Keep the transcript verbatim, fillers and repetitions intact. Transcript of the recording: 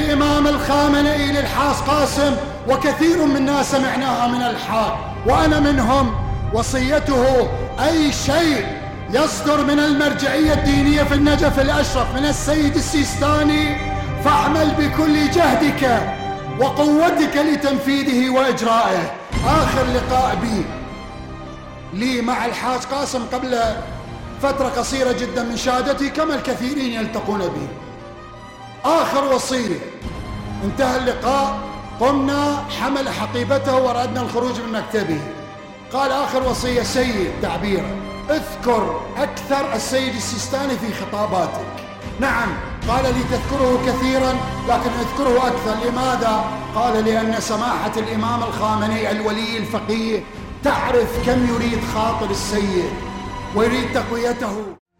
الإمام الخامنئي للحاج قاسم، وكثير منا سمعناها من الحاج وأنا منهم. وصيته: أي شيء يصدر من المرجعية الدينية في النجف الأشرف من السيد السيستاني فاعمل بكل جهدك وقوتك لتنفيذه وإجرائه. آخر لقاء بي لي مع الحاج قاسم قبل فترة قصيرة جدا من شهادتي، كما الكثيرين يلتقون بي. آخر وصية، انتهى اللقاء، قمنا حمل حقيبته وأردنا الخروج من مكتبه. قال: آخر وصية سيد تعبيره، اذكر أكثر السيد السيستاني في خطاباتك. نعم، قال لي تذكره كثيرا لكن اذكره أكثر. لماذا؟ قال: لأن سماحة الإمام الخامنئي الولي الفقيه تعرف كم يريد خاطر السيد ويريد تقويته.